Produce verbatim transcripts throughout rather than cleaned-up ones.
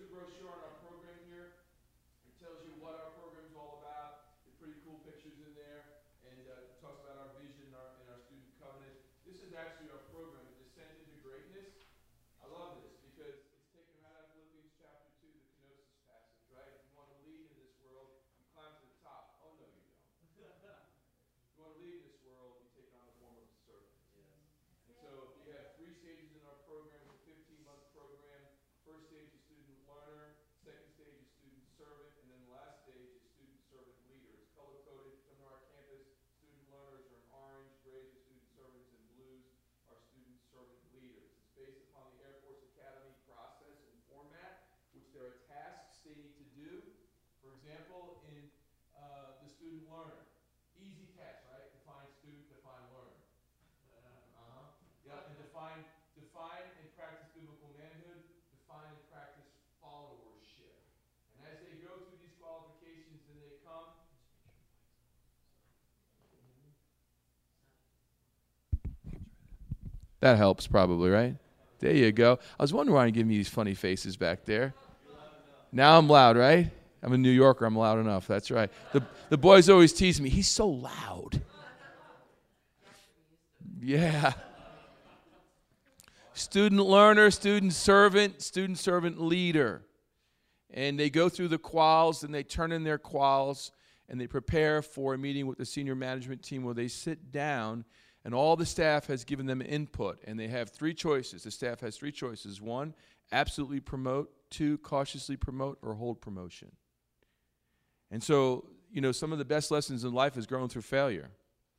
the brochure on our program here. It tells you what our program's all about. There's pretty cool pictures in there, and uh, it talks about our vision and our, and our student covenant. This is actually our program, the Descent into Greatness. I love this because it's taken right out of Philippians chapter two, the kenosis passage, right? If you want to lead in this world, you climb to the top. Oh, no, you don't. If you want to lead in this world, you take on the form of a servant. Yes. And so we have three stages in our program. It's a fifteen-month program. First stage is student learner. Second stage is student servant. And then the last stage is student servant leader. It's color-coded. Come to our campus. Student learners are in orange, grays are student servants, and blues are student servant leaders. It's based upon the Air Force Academy process and format, which there are tasks they need to do. For example, in uh, the student learner, easy task, right? Define student, define learner. Uh-huh. Yeah, and define, define and practice biblical manhood, define and practice followership. And as they go through these qualifications, then they come. That helps probably, right? There you go. I was wondering why you give me these funny faces back there. Now I'm loud, right? I'm a New Yorker. I'm loud enough. That's right. The, the boys always tease me. He's so loud. Yeah. Student learner, student servant, student servant leader. And they go through the quals, and they turn in their quals, and they prepare for a meeting with the senior management team where they sit down, and all the staff has given them input, and they have three choices. The staff has three choices. One, absolutely promote. Two, cautiously promote or hold promotion. And so, you know, some of the best lessons in life is growing through failure.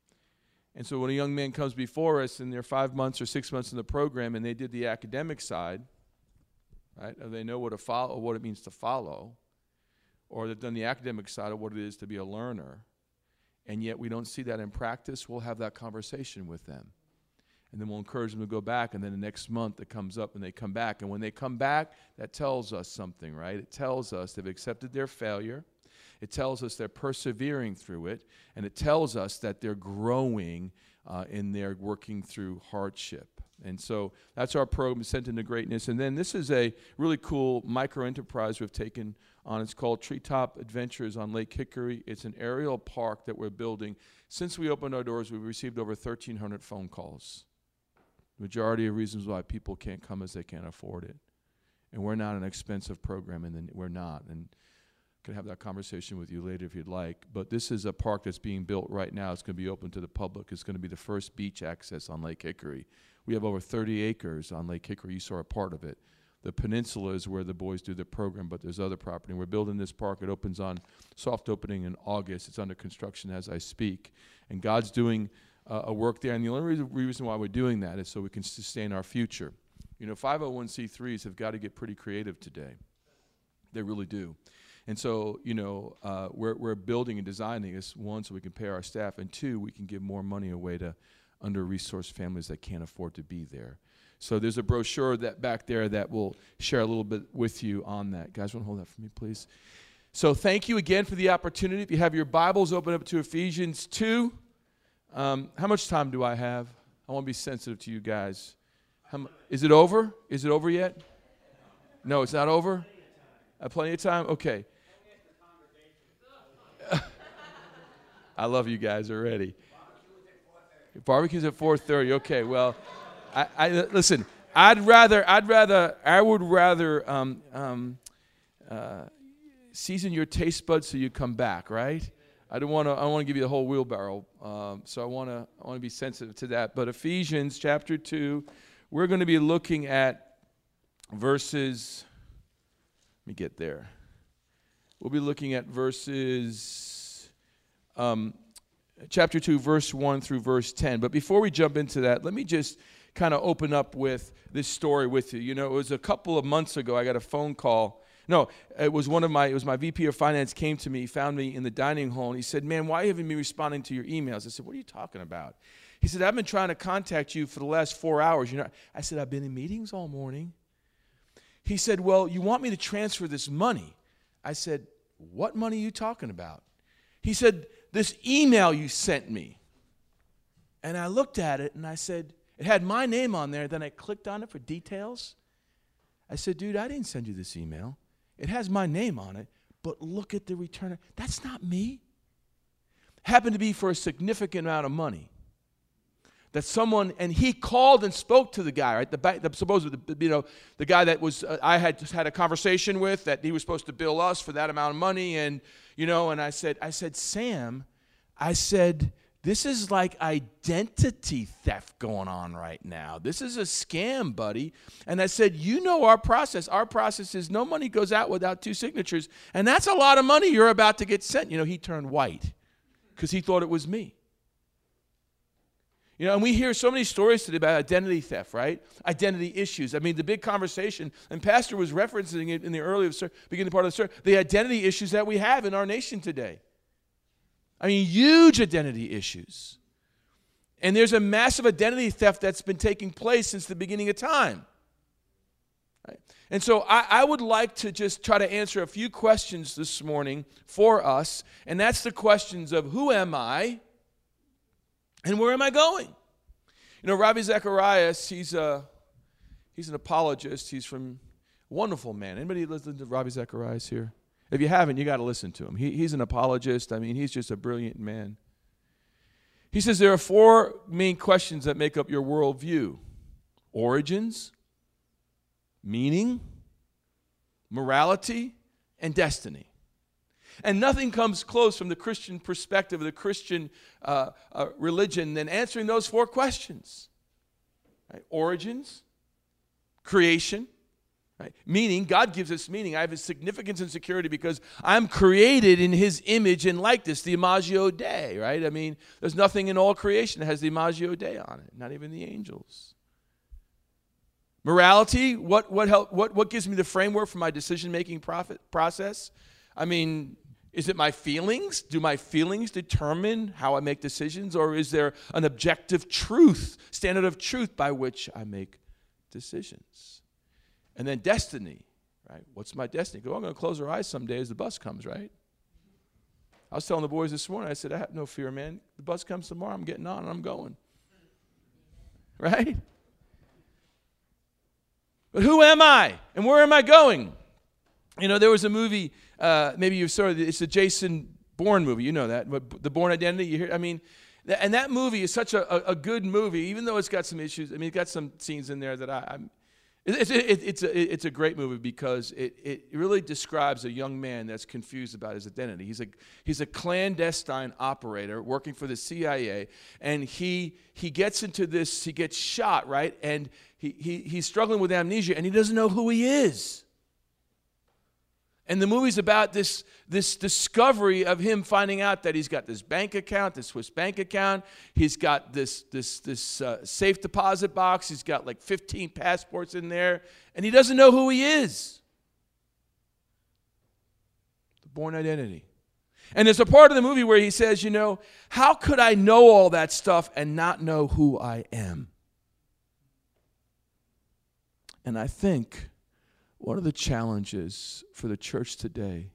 And so when a young man comes before us and they're five months or six months in the program and they did the academic side, right, or they know what, a follow, what it means to follow, or they've done the academic side of what it is to be a learner, and yet we don't see that in practice, we'll have that conversation with them. And then we'll encourage them to go back, and then the next month it comes up and they come back. And when they come back, that tells us something, right? It tells us they've accepted their failure. It tells us they're persevering through it. And it tells us that they're growing uh, in their working through hardship. And so that's our program, Descent into Greatness. And then this is a really cool micro-enterprise we've taken on. It's called Treetop Adventures on Lake Hickory. It's an aerial park that we're building. Since we opened our doors, we've received over thirteen hundred phone calls. Majority of reasons why people can't come is they can't afford it. And we're not an expensive program, and then we're not. And I can have that conversation with you later if you'd like. But this is a park that's being built right now. It's going to be open to the public. It's going to be the first beach access on Lake Hickory. We have over thirty acres on Lake Hickory. You saw a part of it. The peninsula is where the boys do their program, but there's other property. We're building this park. It opens on soft opening in August. It's under construction as I speak. And God's doing uh, a work there. And the only reason, reason why we're doing that is so we can sustain our future. You know, five oh one c threes have got to get pretty creative today. They really do. And so, you know, uh, we're, we're building and designing this, one, so we can pay our staff, and two, we can give more money away to under-resourced families that can't afford to be there. So there's a brochure that back there that will share a little bit with you on that. Guys, want to hold that for me, please? So thank you again for the opportunity. If you have your Bibles, open up to Ephesians two. Um, how much time do I have? I want to be sensitive to you guys. How mu- is it over? Is it over yet? No, it's not over? Uh, plenty of time? Okay. I love you guys already. Barbecue's at four thirty. Okay, well, I, I listen. I'd rather, I'd rather, I would rather um, um, uh, season your taste buds so you come back, right? I don't want to. I want to give you the whole wheelbarrow. Um, so I want to. I want to be sensitive to that. But Ephesians chapter two, we're going to be looking at verses. Let me get there. We'll be looking at verses, um, chapter two, verse one through verse ten. But before we jump into that, let me just kind of open up with this story with you. You know, it was a couple of months ago, I got a phone call. No, it was one of my, it was my V P of Finance came to me, found me in the dining hall, and he said, man, why haven't you been responding to your emails? I said, what are you talking about? He said, I've been trying to contact you for the last four hours. You know, I said, I've been in meetings all morning. He said, well, you want me to transfer this money. I said, what money are you talking about? He said, this email you sent me. And I looked at it and I said, it had my name on there. Then I clicked on it for details. I said, dude, I didn't send you this email. It has my name on it, but look at the return. That's not me. Happened to be for a significant amount of money. That someone, and he called and spoke to the guy, right? The, the supposedly, you know, the guy that was uh, I had just had a conversation with, that he was supposed to bill us for that amount of money, and you know, and I said, I said, Sam, I said, this is like identity theft going on right now. This is a scam, buddy. And I said, you know our process. Our process is no money goes out without two signatures, and that's a lot of money you're about to get sent. You know, he turned white because he thought it was me. You know, and we hear so many stories today about identity theft, right? Identity issues. I mean, the big conversation, and Pastor was referencing it in the early beginning part of the sermon, the identity issues that we have in our nation today. I mean, huge identity issues. And there's a massive identity theft that's been taking place since the beginning of time. Right? And so I, I would like to just try to answer a few questions this morning for us, and that's the questions of who am I? And where am I going? You know, Ravi Zacharias, he's a he's an apologist. He's from a wonderful man. Anybody listen to Ravi Zacharias here? If you haven't, you got to listen to him. He, he's an apologist. I mean, he's just a brilliant man. He says there are four main questions that make up your worldview: origins, meaning, morality, and destiny. And nothing comes close from the Christian perspective, of the Christian uh, uh, religion, than answering those four questions. Right? Origins, creation, right? Meaning, God gives us meaning. I have a significance and security because I'm created in his image and likeness, the Imago Dei, right? I mean, there's nothing in all creation that has the Imago Dei on it, not even the angels. Morality, what, what, help, what, what gives me the framework for my decision-making profit, process? I mean, is it my feelings? Do my feelings determine how I make decisions? Or is there an objective truth, standard of truth by which I make decisions? And then destiny, right? What's my destiny? Go, I'm going to close our eyes someday as the bus comes, right? I was telling the boys this morning, I said, I have no fear, man. The bus comes tomorrow, I'm getting on and I'm going. Right? But who am I? And where am I going? You know, there was a movie, uh, maybe you saw it, it's a Jason Bourne movie, you know that, but The Bourne Identity, you hear, I mean, th- and that movie is such a, a, a good movie, even though it's got some issues. I mean, it's got some scenes in there that I, I'm, it's, it, it's, a, it's a great movie because it, it really describes a young man that's confused about his identity. He's a, he's a clandestine operator working for the C I A, and he, he gets into this, he gets shot, right, and he, he, he's struggling with amnesia, and he doesn't know who he is. And the movie's about this, this discovery of him finding out that he's got this bank account, this Swiss bank account. He's got this, this, this uh, safe deposit box. He's got like fifteen passports in there. And he doesn't know who he is. The Bourne Identity. And there's a part of the movie where he says, you know, how could I know all that stuff and not know who I am? And I think one of the challenges for the church today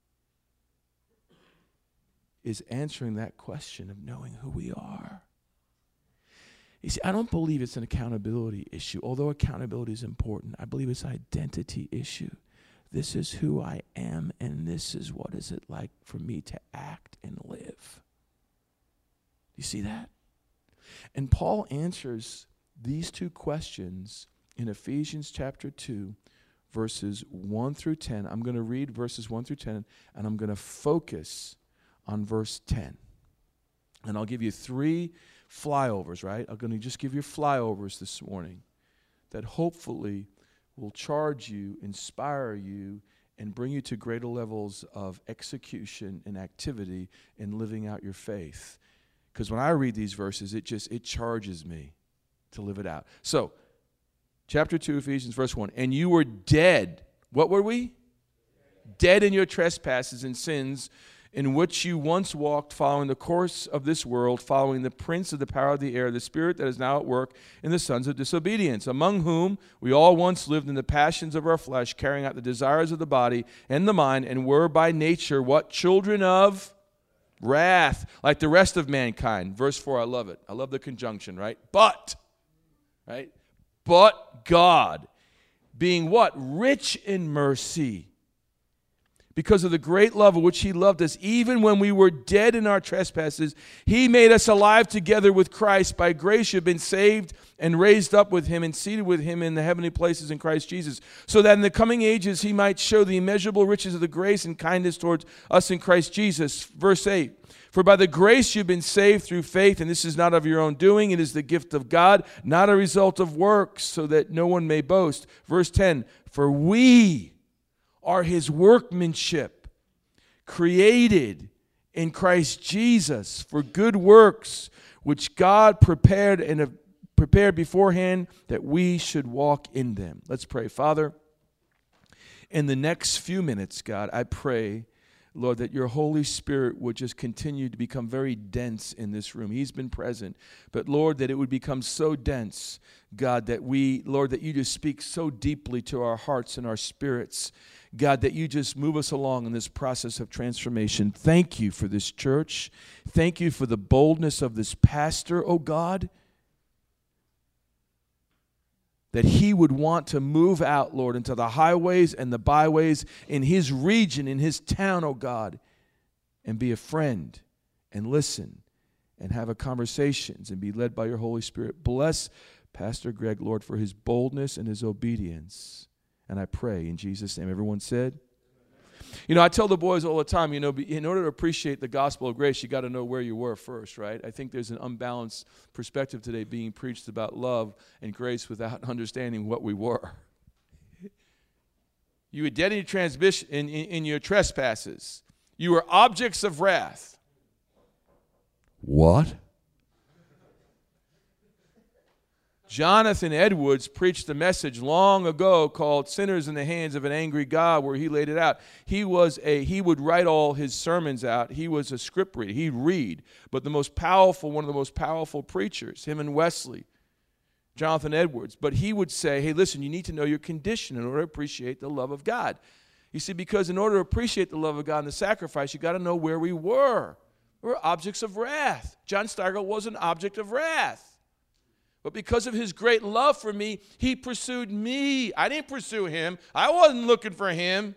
is answering that question of knowing who we are. You see, I don't believe it's an accountability issue, although accountability is important. I believe it's an identity issue. This is who I am, and this is what is it like for me to act and live. You see that? And Paul answers these two questions in Ephesians chapter two, verses one through ten. I'm going to read verses one through ten, and I'm going to focus on verse ten. And I'll give you three flyovers, right? I'm going to just give you flyovers this morning that hopefully will charge you, inspire you, and bring you to greater levels of execution and activity in living out your faith. Because when I read these verses, it just, it charges me to live it out. So, chapter two, Ephesians, verse one. And you were dead. What were we? Dead in your trespasses and sins, in which you once walked, following the course of this world, following the prince of the power of the air, the spirit that is now at work in the sons of disobedience, among whom we all once lived in the passions of our flesh, carrying out the desires of the body and the mind, and were by nature what? Children of wrath, like the rest of mankind. Verse four, I love it. I love the conjunction, right? But, right? But God, being what? Rich in mercy. because of the great love with which he loved us, even when we were dead in our trespasses, he made us alive together with Christ. By grace you have been saved and raised up with him and seated with him in the heavenly places in Christ Jesus, so that in the coming ages he might show the immeasurable riches of the grace and kindness towards us in Christ Jesus. Verse eight, for by the grace you've been saved through faith, and this is not of your own doing, it is the gift of God, not a result of works, so that no one may boast. Verse ten, for we are his workmanship, created in Christ Jesus for good works, which God prepared and have prepared beforehand that we should walk in them. Let's pray. Father, in the next few minutes, God, I pray, Lord, that your Holy Spirit would just continue to become very dense in this room. He's been present, but Lord, that it would become so dense, God, that we, Lord, that you just speak so deeply to our hearts and our spirits, God, that you just move us along in this process of transformation. Thank you for this church. Thank you for the boldness of this pastor, oh God, that he would want to move out, Lord, into the highways and the byways in his region, in his town, oh God, and be a friend and listen and have a conversations and be led by your Holy Spirit. Bless Pastor Greg, Lord, for his boldness and his obedience. And I pray in Jesus' name. Everyone said? You know, I tell the boys all the time, you know, in order to appreciate the gospel of grace, you got to know where you were first, right? I think there's an unbalanced perspective today being preached about love and grace without understanding what we were. You were dead in your, transmission, in, in, in your trespasses. You were objects of wrath. What? Jonathan Edwards preached a message long ago called Sinners in the Hands of an Angry God, where he laid it out. He was a he would write all his sermons out. He was a script reader. He'd read. But the most powerful, one of the most powerful preachers, him and Wesley, Jonathan Edwards. But he would say, hey, listen, you need to know your condition in order to appreciate the love of God. You see, because in order to appreciate the love of God and the sacrifice, you got to know where we were. We were objects of wrath. John Steigerwald was an object of wrath. But because of his great love for me, he pursued me. I didn't pursue him. I wasn't looking for him.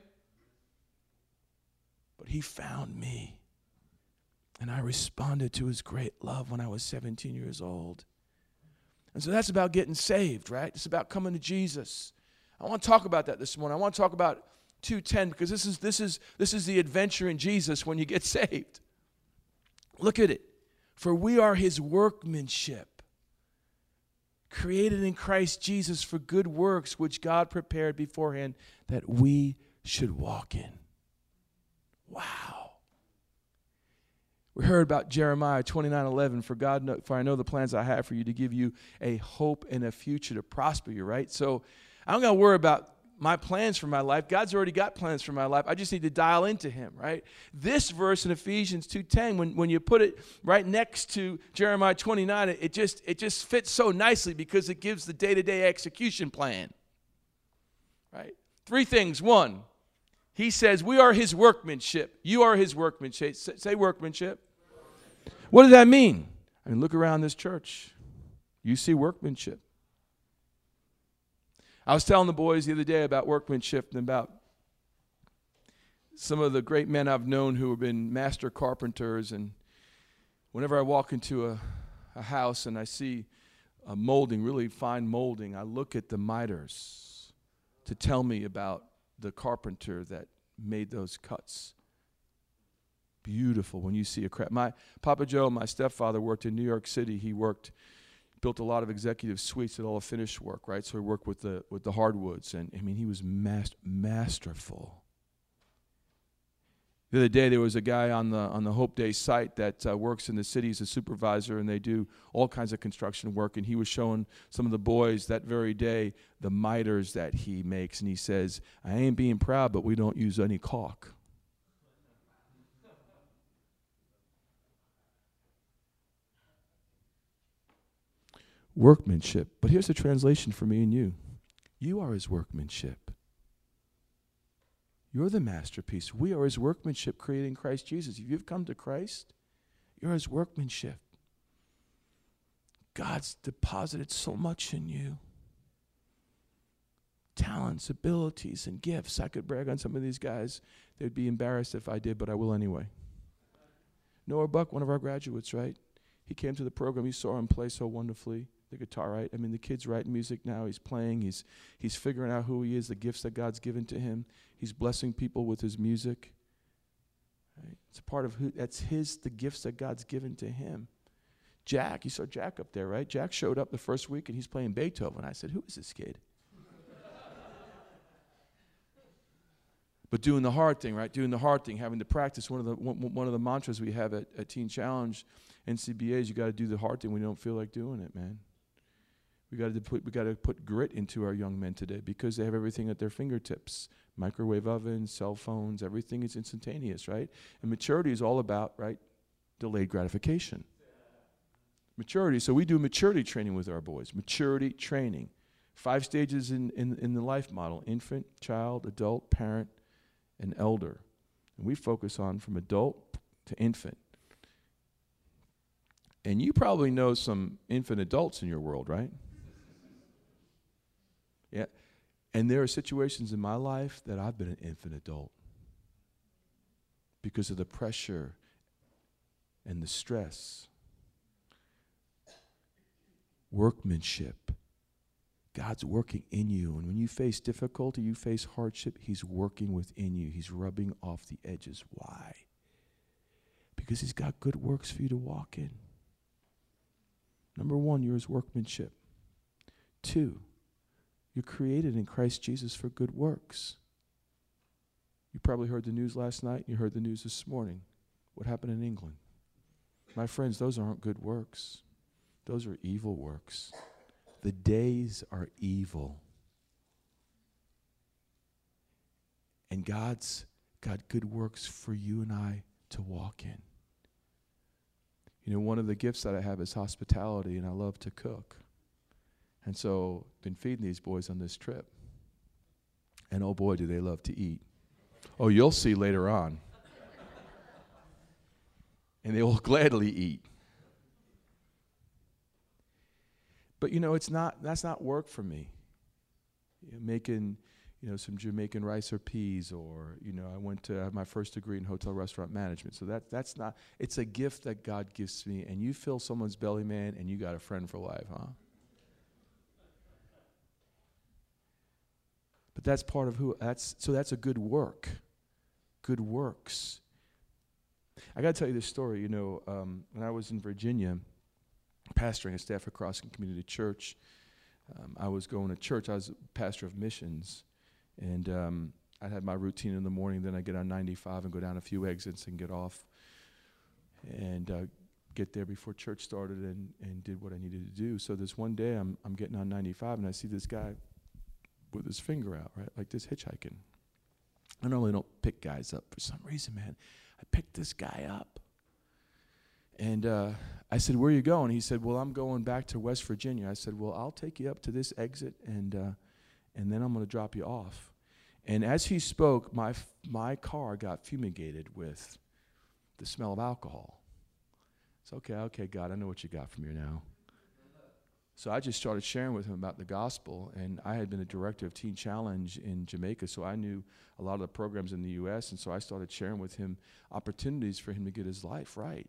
But he found me. And I responded to his great love when I was seventeen years old. And so that's about getting saved, right? It's about coming to Jesus. I want to talk about that this morning. I want to talk about two ten because this is, this is, this is the adventure in Jesus when you get saved. Look at it. For we are his workmanship, created in Christ Jesus for good works, which God prepared beforehand that we should walk in. Wow. We heard about Jeremiah twenty-nine eleven, for God, know, for I know the plans I have for you to give you a hope and a future to prosper you, right? So I don't got to worry about my plans for my life. God's already got plans for my life. I just need to dial into him, right? This verse in Ephesians two ten, when, when you put it right next to Jeremiah twenty-nine, it, it just it just fits so nicely because it gives the day-to-day execution plan, right? Three things. One, he says, we are his workmanship. You are his workmanship. Say, say workmanship. What does that mean? I mean, look around this church. You see workmanship. I was telling the boys the other day about workmanship and about some of the great men I've known who have been master carpenters. And whenever I walk into a, a house and I see a molding, really fine molding, I look at the miters to tell me about the carpenter that made those cuts. Beautiful when you see a craft. My Papa Joe, my stepfather, worked in New York City. He worked built a lot of executive suites at all the finish work, right? So he worked with the with the hardwoods, and I mean, he was mas- masterful. The other day, there was a guy on the on the Hope Day site that uh, works in the city as a supervisor, and they do all kinds of construction work, and he was showing some of the boys that very day the miters that he makes, and he says, I ain't being proud, but we don't use any caulk. Workmanship. But here's the translation for me and you. You are his workmanship. You're the masterpiece. We are his workmanship created in Christ Jesus. If you've come to Christ, you're his workmanship. God's deposited so much in you. talents, abilities, and gifts. I could brag on some of these guys. They'd be embarrassed if I did, but I will anyway. Noah Buck, one of our graduates, right? He came to the program. He saw him play so wonderfully, the guitar, right? I mean, the kid's writing music now. He's playing. He's he's figuring out who he is, the gifts that God's given to him. He's blessing people with his music. Right? It's a part of who, that's his, the gifts that God's given to him. Jack, you saw Jack up there, right? Jack showed up the first week, and he's playing Beethoven. I said, who is this kid? But doing the hard thing, right? Doing the hard thing, having to practice. One of the one, one of the mantras we have at, at Teen Challenge, N C B A, is you got to do the hard thing when you don't feel like doing it, man. We got to put we got to put grit into our young men today because they have everything at their fingertips: microwave ovens, cell phones, everything is instantaneous, right? And maturity is all about, right, delayed gratification. Maturity. So we do maturity training with our boys. Maturity training, five stages in in, in the life model: infant, child, adult, parent, and elder. And we focus on from adult to infant. And you probably know some infant adults in your world, right? Yeah. And there are situations in my life that I've been an infant adult because of the pressure and the stress. Workmanship. God's working in you. And when you face difficulty, you face hardship, he's working within you. He's rubbing off the edges. Why? Because he's got good works for you to walk in. Number one, you're his workmanship. Two, you're created in Christ Jesus for good works. You probably heard the news last night. You heard the news this morning. What happened in England? My friends, those aren't good works. Those are evil works. The days are evil. And God's got good works for you and I to walk in. You know, one of the gifts that I have is hospitality, and I love to cook. And so I've been feeding these boys on this trip. And oh boy, do they love to eat. Oh, you'll see later on. And they will gladly eat. But, you know, it's not, that's not work for me. You know, making, you know, some Jamaican rice or peas, or, you know, I went to have my first degree in hotel restaurant management. So that that's not, it's a gift that God gives me. And you fill someone's belly, man, and you got a friend for life, huh? But that's part of who, that's, so that's a good work. Good works. I got to tell you this story. You know, um, when I was in Virginia, pastoring a Stafford Crossing Community Church, um, I was going to church. I was pastor of missions, and um, I had my routine in the morning. Then I get on ninety-five and go down a few exits and get off, and uh, get there before church started, and, and did what I needed to do. So this one day, I'm I'm getting on ninety-five, and I see this guy with his finger out, right, like this, hitchhiking. I normally don't pick guys up for some reason, man. I picked this guy up. And uh, I said, where are you going? He said, well, I'm going back to West Virginia. I said, well, I'll take you up to this exit, and uh, and then I'm going to drop you off. And as he spoke, my f- my car got fumigated with the smell of alcohol. It's okay, okay, God, I know what you got from here now. So I just started sharing with him about the gospel, and I had been a director of Teen Challenge in Jamaica, so I knew a lot of the programs in the U S, and so I started sharing with him opportunities for him to get his life right.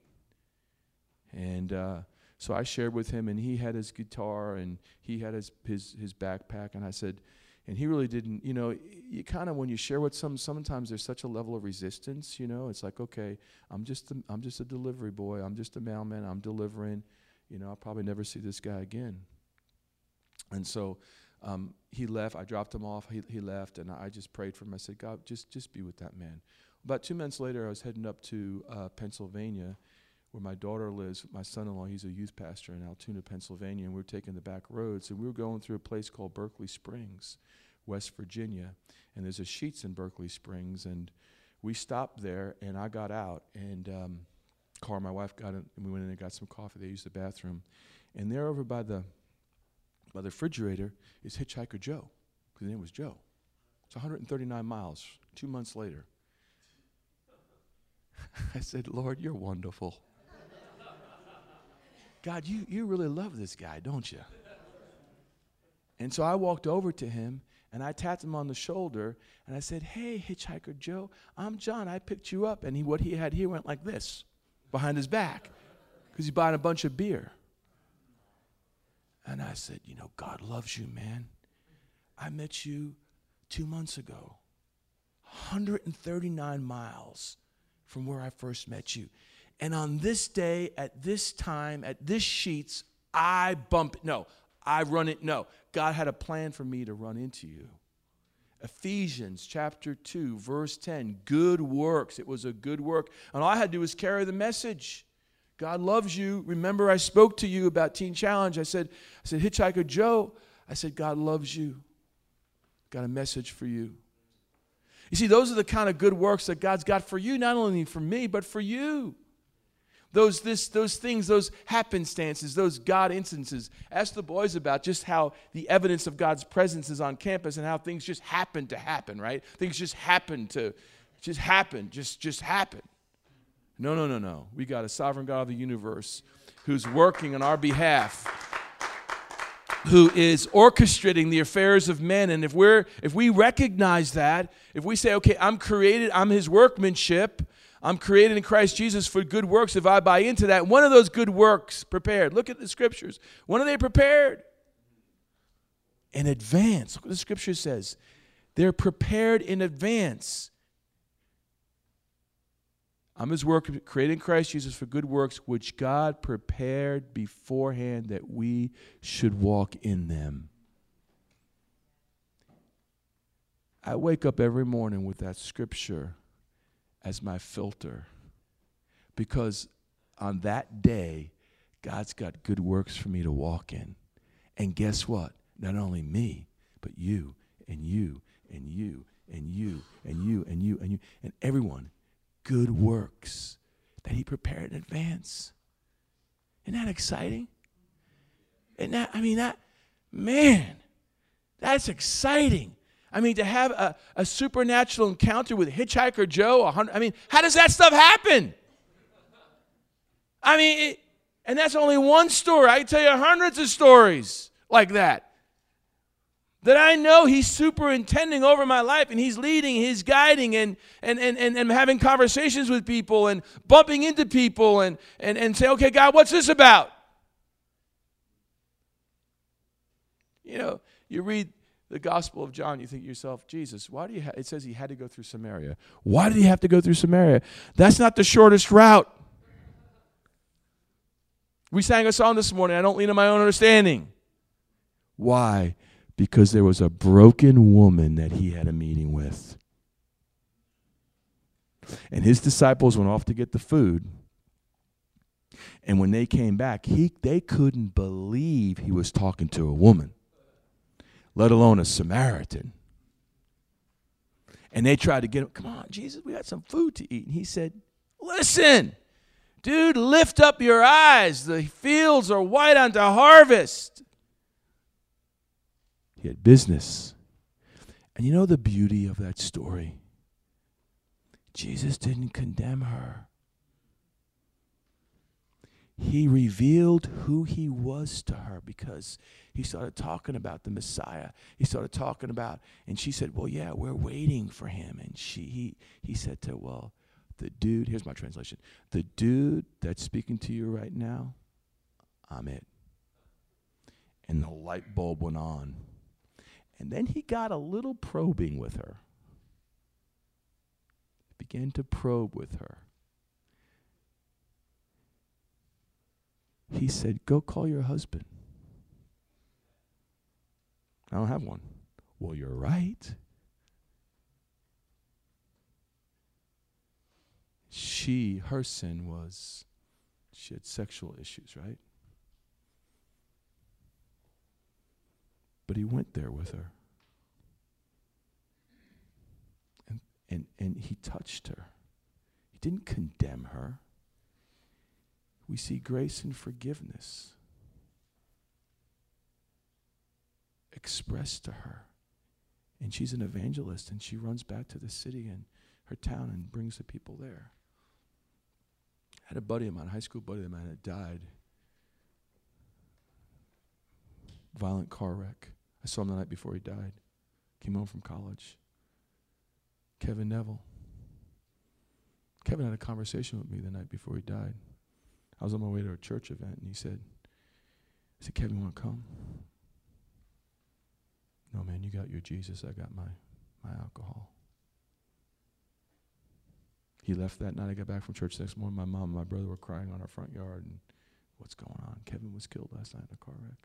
And uh, so I shared with him, and he had his guitar, and he had his, his, his backpack, and I said, and he really didn't, you know, you kind of, when you share with some, sometimes there's such a level of resistance, you know, it's like, okay, I'm just a, I'm just a delivery boy, I'm just a mailman, I'm delivering, you know, I'll probably never see this guy again. And so um, he left, I dropped him off, he, he left, and I just prayed for him. I said, God, just, just be with that man. About two months later, I was heading up to uh, Pennsylvania, where my daughter lives. My son-in-law, he's a youth pastor in Altoona, Pennsylvania, and we were taking the back roads, and we were going through a place called Berkeley Springs, West Virginia, and there's a Sheetz in Berkeley Springs, and we stopped there, and I got out, and um, car, my wife got in, and we went in and got some coffee. They used the bathroom, and there over by the by the refrigerator is Hitchhiker Joe, because his name was Joe. It's one hundred thirty-nine miles, two months later. I said, Lord, you're wonderful. God, you, you really love this guy, don't you? And so I walked over to him, And I tapped him on the shoulder, and I said, hey, Hitchhiker Joe, I'm John. I picked you up. And he, what he had here went like this, behind his back, because he bought a bunch of beer. And I said, you know, God loves you, man. I met you two months ago, one hundred thirty-nine miles from where I first met you. And on this day, at this time, at this Sheetz, I bump it. No, I run it. No, God had a plan for me to run into you. Ephesians chapter two, verse ten, good works. It was a good work. And all I had to do was carry the message. God loves you. Remember, I spoke to you about Teen Challenge. I said, I said, Hitchhiker Joe, I said, God loves you. Got a message for you. You see, those are the kind of good works that God's got for you, not only for me, but for you. Those, this, those things, those happenstances, those God instances. Ask the boys about just how the evidence of God's presence is on campus and how things just happen to happen, right? Things just happen to, just happen, just, just happen. No, no, no, no. We got a sovereign God of the universe who's working on our behalf, who is orchestrating the affairs of men. And if we're, if we recognize that, if we say, okay, I'm created, I'm his workmanship, I'm created in Christ Jesus for good works. If I buy into that, one of those good works prepared. Look at the scriptures. When are they prepared? In advance. Look what the scripture says. They're prepared in advance. I'm his work created in Christ Jesus for good works, which God prepared beforehand that we should walk in them. I wake up every morning with that scripture as my filter, because on that day, God's got good works for me to walk in. And guess what? Not only me, but you and you and you and you and you and you and you and everyone. Good works that he prepared in advance. Isn't that exciting? Isn't that, I mean, that, man, that's exciting. I mean, to have a, a supernatural encounter with Hitchhiker Joe, a hundred, I mean, how does that stuff happen? I mean, it, and that's only one story. I can tell you hundreds of stories like that. That I know he's superintending over my life, and he's leading, he's guiding, and and and and, and having conversations with people and bumping into people and, and, and say, okay, God, what's this about? You know, you read the Gospel of John, you think to yourself, Jesus, why do you ha-? It says he had to go through Samaria. Why did he have to go through Samaria? That's not the shortest route. We sang a song this morning, I don't lean on my own understanding. Why? Because there was a broken woman that he had a meeting with. And his disciples went off to get the food. And when they came back, he, they couldn't believe he was talking to a woman, let alone a Samaritan. And they tried to get him, come on, Jesus, we got some food to eat. And he said, listen, dude, lift up your eyes. The fields are white unto harvest. He had business. And you know the beauty of that story? Jesus didn't condemn her. He revealed who he was to her because he started talking about the Messiah. He started talking about, and she said, well, yeah, we're waiting for him. And she, he, he said to her, well, the dude, here's my translation, the dude that's speaking to you right now, I'm it. And the light bulb went on. And then he got a little probing with her. Began to probe with her. He said, go call your husband. I don't have one. Well, you're right. She, her sin was, she had sexual issues, right? But he went there with her. And, and, and he touched her. He didn't condemn her. We see grace and forgiveness expressed to her. And she's an evangelist, and she runs back to the city and her town and brings the people there. I had a buddy of mine, a high school buddy of mine that died. Violent car wreck. I saw him the night before he died. Came home from college. Kevin Neville. Kevin had a conversation with me the night before he died. I was on my way to a church event, and he said, I said, Kevin, you want to come? No, man, you got your Jesus. I got my, my alcohol. He left that night. I got back from church the next morning. My mom and my brother were crying on our front yard, and what's going on? Kevin was killed last night in a car wreck.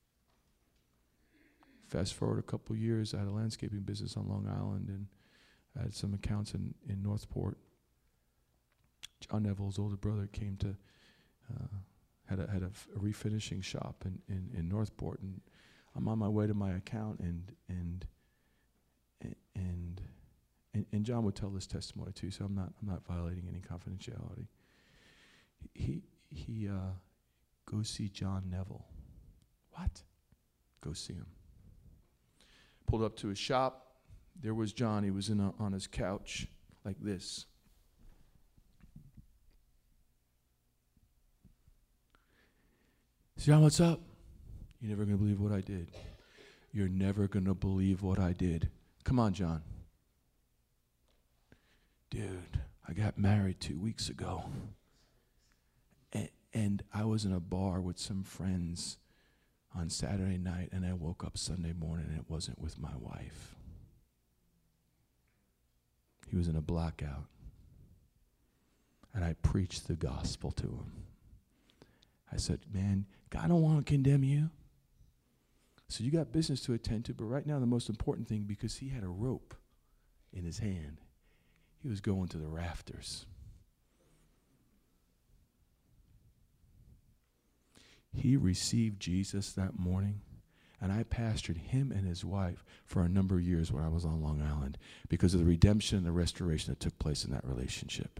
Fast forward a couple years, I had a landscaping business on Long Island, and I had some accounts in, in Northport. John Neville's older brother came to, uh, had a had a, f- a refinishing shop in, in, in Northport, and I'm on my way to my account, and and and and, and John would tell this testimony too, so I'm not I'm not violating any confidentiality. He he uh, go see John Neville. What? Go see him. Pulled up to his shop. There was John. He was in a, on his couch like this. John, what's up? You're never going to believe what I did. You're never going to believe what I did. Come on, John. Dude, I got married two weeks ago. And, and I was in a bar with some friends on Saturday night, and I woke up Sunday morning, and it wasn't with my wife. He was in a blackout. And I preached the gospel to him. I said, man, God don't want to condemn you. So you got business to attend to, but right now the most important thing, because he had a rope in his hand, he was going to the rafters. He received Jesus that morning, and I pastored him and his wife for a number of years when I was on Long Island because of the redemption and the restoration that took place in that relationship.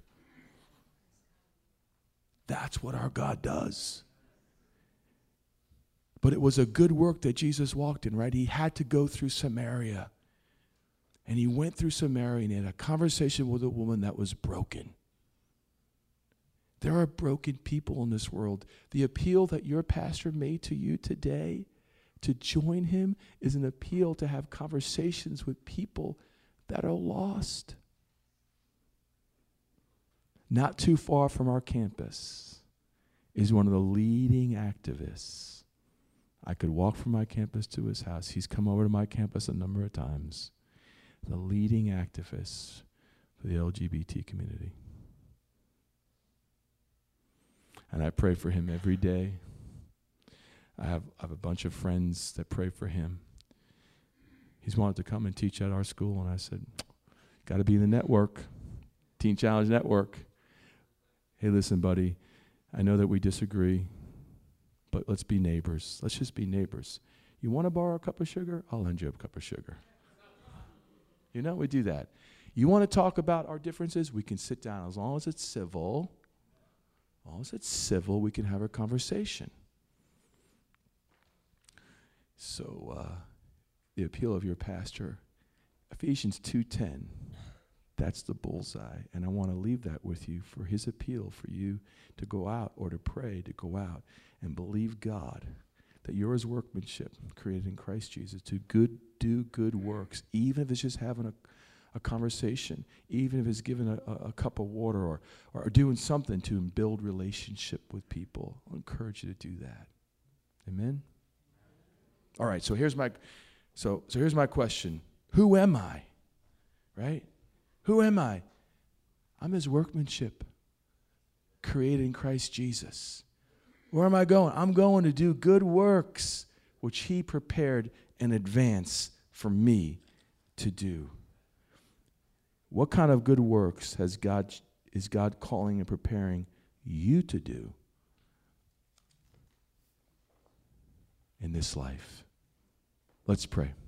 That's what our God does. But it was a good work that Jesus walked in, right? He had to go through Samaria. And he went through Samaria and he had a conversation with a woman that was broken. There are broken people in this world. The appeal that your pastor made to you today to join him is an appeal to have conversations with people that are lost. Not too far from our campus is one of the leading activists. I could walk from my campus to his house. He's come over to my campus a number of times. The leading activist for the L G B T community. And I pray for him every day. I have, I have a bunch of friends that pray for him. He's wanted to come and teach at our school, and I said, got to be in the network, Teen Challenge Network. Hey, listen, buddy, I know that we disagree, but let's be neighbors. Let's just be neighbors. You want to borrow a cup of sugar? I'll lend you a cup of sugar. You know, we do that. You want to talk about our differences? We can sit down. As long as it's civil, as long as it's civil, we can have a conversation. So, uh, the appeal of your pastor, Ephesians two ten. That's the bullseye. And I want to leave that with you for his appeal for you to go out or to pray, to go out and believe God that you're his workmanship created in Christ Jesus to good do good works, even if it's just having a, a conversation, even if it's giving a, a, a cup of water or, or doing something to build relationship with people. I encourage you to do that. Amen? All right, so here's my so so here's my question. Who am I? Right? Who am I? I'm his workmanship, created in Christ Jesus. Where am I going? I'm going to do good works, which he prepared in advance for me to do. What kind of good works has God is God calling and preparing you to do in this life? Let's pray.